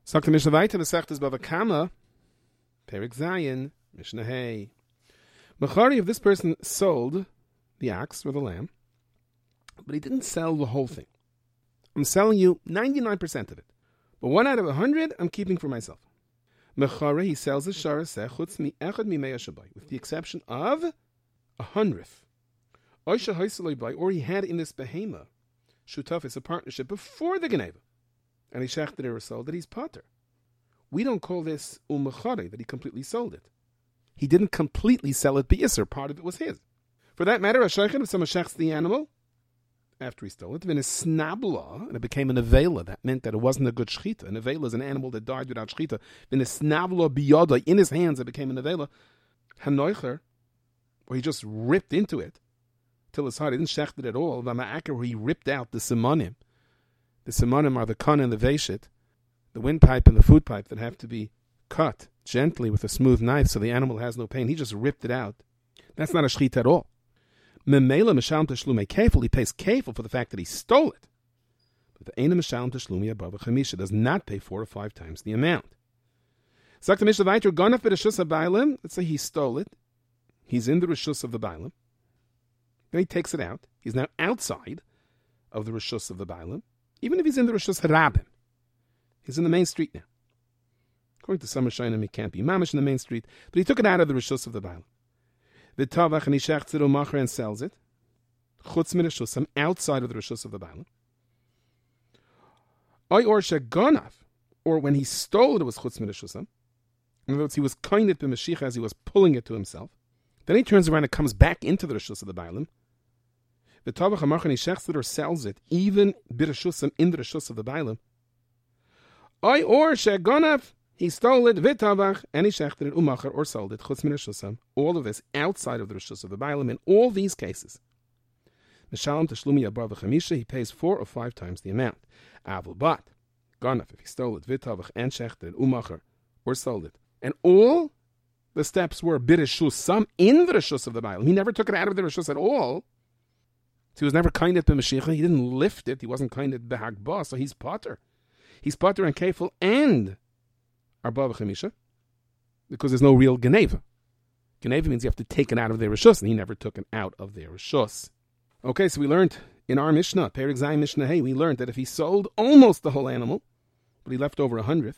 Sagt the Mishnah weiter, Masechtas Bava Kama, Perek Zayin, Mishnah Hey. Mechari, if this person sold the ox or the lamb, but he didn't sell the whole thing. I'm selling you 99% of it. But 1 out of 100, I'm keeping for myself. Mechari, he sells the Sharaseh, Chutz mi Echad mi Meya Shabai, with the exception of 100th. Oisha Haisaloi Bai, or he had in this behema, Shutaf, is a partnership before the Geneva. And he shechted or sold that he's potter. We don't call this umachare, that he completely sold it. He didn't completely sell it b'yisr, part of it was his. For that matter, a shaychet, if someone shechts the animal, after he stole it, then a snabla, and it became an avela, that meant that it wasn't a good shchita. An avela is an animal that died without shchita. Then a snabla biyoda, in his hands, it became an avela. Hanoicher, where he just ripped into it, till his heart, he didn't shecht it at all. V'ma'aker, where he ripped out the simonim. The simonim are the kan and the veshit, the windpipe and the food pipe that have to be cut gently with a smooth knife so the animal has no pain. He just ripped it out. That's not a shchita at all. Memela mishalem teshlumei kefil, he pays kefil for the fact that he stole it. But the eina mishalem teshlumei above chamisha does not pay 4 or 5 times the amount. Sagt the Mishnah weiter, ganaf b'reshus habaylim, let's say he stole it. He's in the reshus of the baylim. Then he takes it out. He's now outside of the reshus of the baylim. Even if he's in the reshus harabim. He's in the main street now. According to some Rishonim, he can't be mamish in the main street, but he took it out of the reshus of the baylim. The tavach, and he shechts it u'macher and sells it. Chutz min reshusam, outside of the reshus of the baylim. Oy or shegonav, or when he stole it, it was chutz min reshusam. In other words, he was kind to Mashiach as he was pulling it to himself. Then he turns around and comes back into the reshus of the baylim. The tavach ha'macher, and he shechts it or sells it, even b'reshusam, in the reshus of the baylim. Oy or shegonav, he stole it, v'tavach, and he shechted it, umacher, or sold it, chutz min reshusam. All of this outside of the reshus of the baylim. In all these cases, mishalem teshlumi above chamisha, he pays 4 or 5 times the amount. Avul bat, ganaf, if he stole it, v'tavach, and shechted it, umacher, or sold it, and all the steps were b'reshusam, in the reshus of the baylim. He never took it out of the reshus at all. So he was never kind at b'mashiach. He didn't lift it. He wasn't kind at b'hagbah. So he's potter. He's potter and kefil and arba v'chamisha, because there's no real geneva. Geneva means you have to take it out of their reshus, and he never took it out of their reshus. Okay, so we learned in our Mishnah, Perek Zayin Mishnah Hey, we learned that if he sold almost the whole animal, but he left over 100th,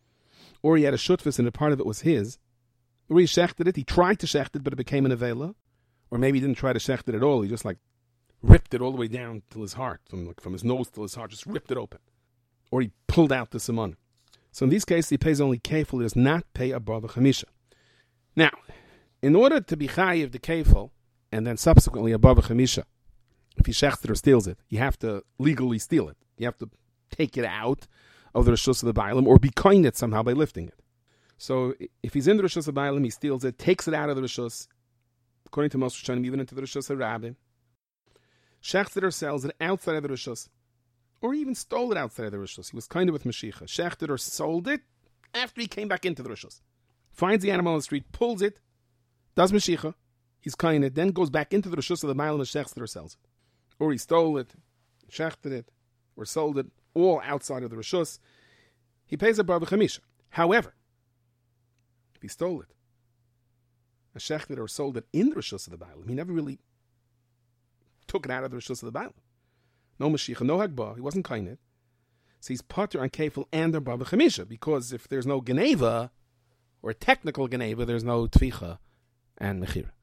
or he had a shutfus and a part of it was his, or he shechted it, he tried to shecht it, but it became an avela, or maybe he didn't try to shecht it at all, he just ripped it all the way down till his heart, from his nose till his heart, just ripped it open. Or he pulled out the simon. So in these cases, he pays only kefil, he does not pay above the chamisha. Now, in order to be chayiv the kefil, and then subsequently above the chamisha, if he shechts it or steals it, you have to legally steal it. You have to take it out of the reshus of the baylim, or be kind it somehow by lifting it. So if he's in the reshus of the baylim, he steals it, takes it out of the reshus, according to most Rishonim, even into the reshus of Rabbim, shechts it or sells it outside of the reshus, or he even stole it outside of the reshus. He was kind of with Mashiach. Shecht it or sold it after he came back into the reshus. Finds the animal on the street, pulls it, does Mashiach, he's kind of, then goes back into the reshus of the baylim and shechts it or sells it. Or he stole it, shechted it, or sold it, all outside of the reshus. He pays a bar b'chamisha. However, if he stole it, shechted it or sold it in the reshus of the baylim, he never really took it out of the reshus of the baylim. No Mashiach, no Hagbah, he wasn't kind. So he's potter on kefil and the bar b'chamisha, because if there's no geneva, or technical geneva, there's no tvicha and mechira.